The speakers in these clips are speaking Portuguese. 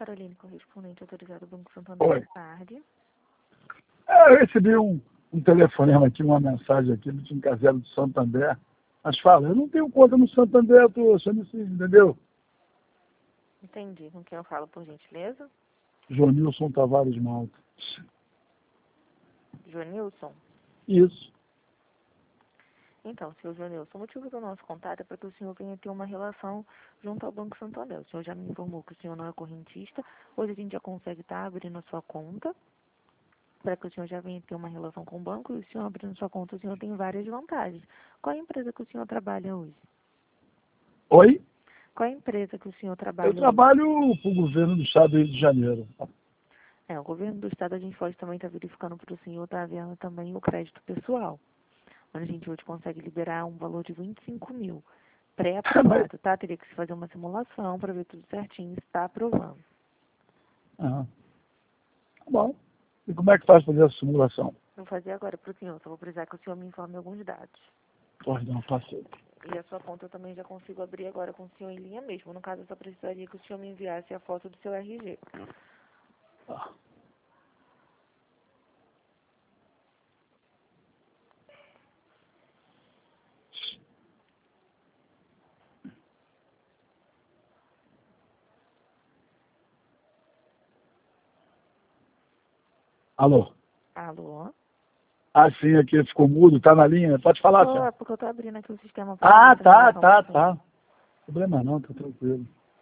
Caroline, correspondente autorizado do Banco Santander. Oi. Boa tarde. Eu recebi um telefonema aqui, uma mensagem aqui do Tim Caselo do Santander. Mas fala, eu não tenho conta no Santander, eu tô achando isso, entendeu? Entendi. Com quem eu falo, por gentileza? Jonilson Tavares Malta. Jonilson? Isso. Então, senhor Jonilson, o motivo do nosso contato é para que o senhor venha ter uma relação junto ao Banco Santander. O senhor já me informou que o senhor não é correntista. Hoje a gente já consegue estar abrindo a sua conta para que o senhor já venha ter uma relação com o banco. E o senhor abrindo sua conta, o senhor tem várias vantagens. Qual é a empresa que o senhor trabalha hoje? Oi? Qual é a empresa que o senhor trabalha Eu hoje? trabalho para o governo do estado do Rio de Janeiro. O governo do estado, a gente pode também estar verificando para o senhor, estar vendo também o crédito pessoal. Onde a gente hoje consegue liberar um valor de 25 mil. Pré-aprovado, tá? Teria que se fazer uma simulação para ver tudo certinho se está aprovando. Aham. Tá bom. E como é que faz para fazer essa simulação? Vou fazer agora para o senhor, só vou precisar que o senhor me informe alguns dados. Pode dar um passeio. E a sua conta eu também já consigo abrir agora com o senhor em linha mesmo. No caso, eu só precisaria que o senhor me enviasse a foto do seu RG. Tá. Alô? Alô? Ah, sim, aqui ficou mudo, tá na linha. Pode falar, Oh, senhor. é porque eu tô abrindo aqui o sistema para fazer essa relação com o senhor. Tá. Problema não, tá tranquilo.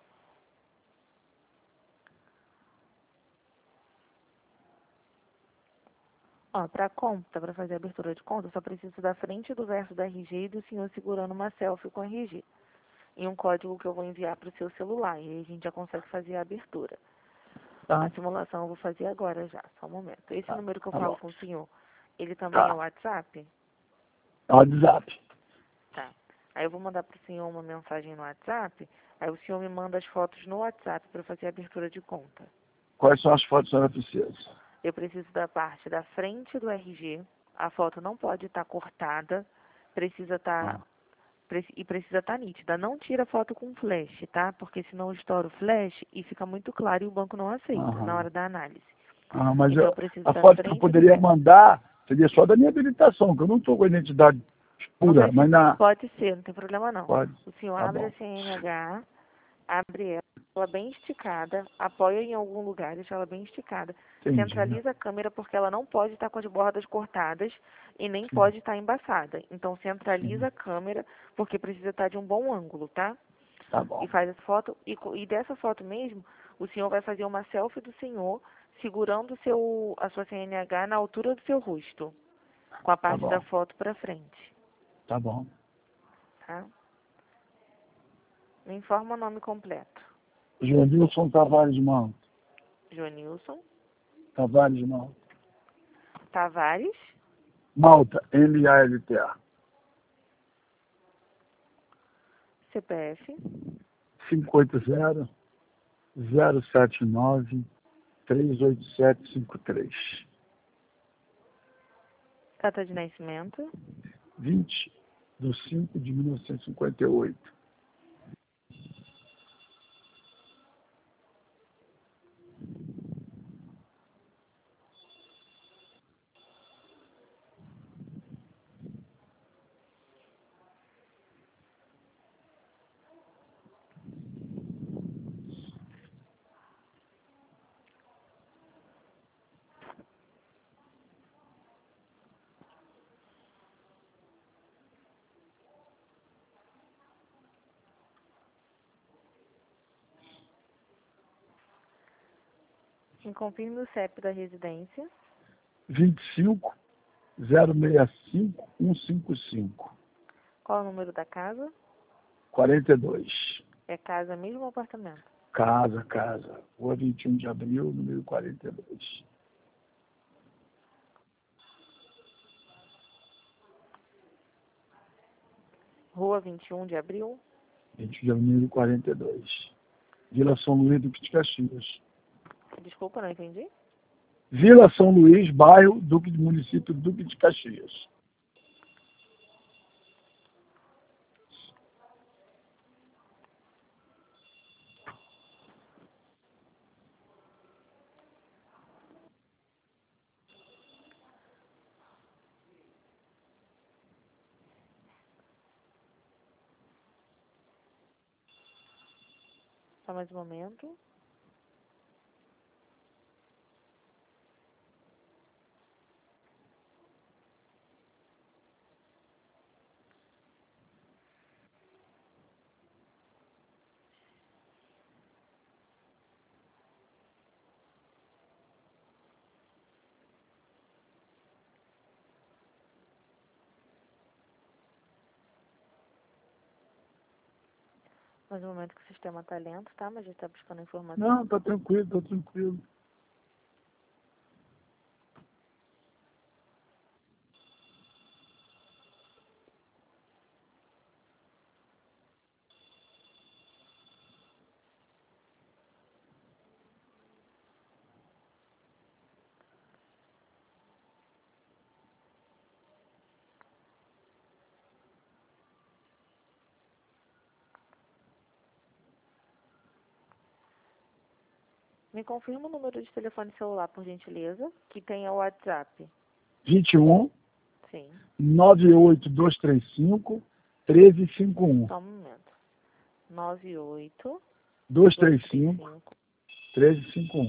Ó, para conta, para fazer a abertura de conta, eu só preciso da frente do verso do RG e do senhor segurando uma selfie com RG. E um código que eu vou enviar para o seu celular. E aí a gente já consegue fazer a abertura. Tá, A simulação eu vou fazer agora já, só um momento. Esse número que eu tá falo bom. com o senhor, ele também é o Tá. WhatsApp? É o WhatsApp. Tá. Aí eu vou mandar para o senhor uma mensagem no WhatsApp, aí o senhor me manda as fotos no WhatsApp para fazer a abertura de conta. Quais são as fotos que a senhora precisa? Eu preciso da parte da frente do RG, a foto não pode estar cortada, precisa estar precisa estar nítida. Não tira foto com flash, tá? Porque senão estoura o flash e fica muito claro e o banco não aceita na hora da análise. Mas Então eu preciso a da foto que eu frente do poderia verso. mandar seria só da minha habilitação, que eu não estou com a identidade Não pura, mas precisa, pode ser, não tem problema não. Pode. O senhor Tá abre bom. a CNH, abre ela bem esticada, apoia em algum lugar, deixa ela bem esticada. Entendi. Centraliza a câmera porque ela não pode estar com as bordas cortadas e nem pode estar embaçada. Então centraliza a câmera porque precisa estar de um bom ângulo, tá? Tá bom. E faz essa foto, e dessa foto mesmo, o senhor vai fazer uma selfie do senhor segurando a sua CNH na altura do seu rosto, com a parte da bom. foto para frente, Tá bom. tá? Me informa o nome completo. Jonilson Tavares Malta. Jonilson Tavares Malta. Tavares, Malta, MALTA. CPF, 580-079-38753. data de nascimento, 20/5/1958. me confirme o CEP da residência, 25/065-155. qual é o número da casa, 42. é casa mesmo ou apartamento? Casa. Rua 21 de abril, número 42. Rua 21 de abril, 21 de abril, número 42. Vila São Luís, Duque de Caxias. desculpa, não entendi. Vila São Luís, bairro Duque do município Duque de Caxias. Só mais um momento. Mais um momento que o sistema está lento, tá? Mas já está buscando informação. Não, tá tranquilo, tá tranquilo. Me confirma o número de telefone celular, por gentileza, que tenha o WhatsApp. 21 Sim. 98235 1351. Só um momento. 98 235 235. 1351.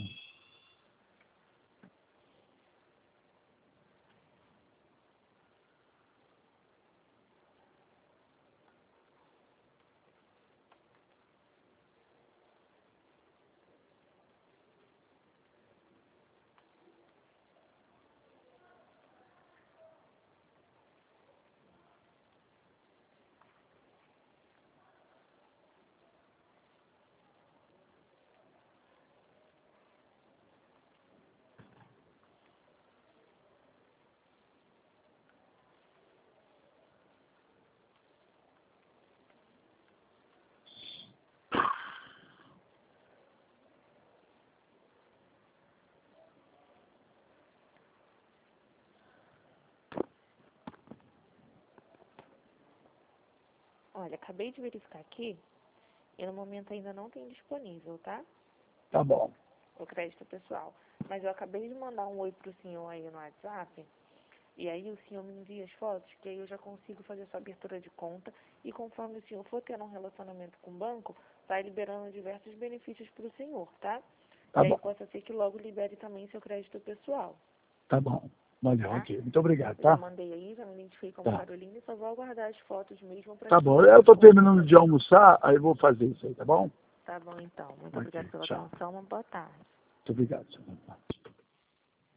Olha, acabei de verificar aqui e no momento ainda não tem disponível, tá? Tá bom. O crédito pessoal. Mas eu acabei de mandar um oi pro senhor aí no WhatsApp. E aí o senhor me envia as fotos, que aí eu já consigo fazer sua abertura de conta. E conforme o senhor for tendo um relacionamento com o banco, vai liberando diversos benefícios para o senhor, tá? Tá E aí bom. possa ser que logo libere também seu crédito pessoal, Tá bom. Valeu, tá? ok. Muito obrigado, Eu já tá? mandei aí, já me identifiquei como Tá. Carolina e só vou aguardar as fotos mesmo para Tá que bom. eu Eu tô consiga terminando de fazer. almoçar, aí eu vou fazer isso aí, tá bom? Tá bom, então. Muito Ok, obrigada pela tchau. atenção. Uma boa tarde. Muito obrigado, senhor.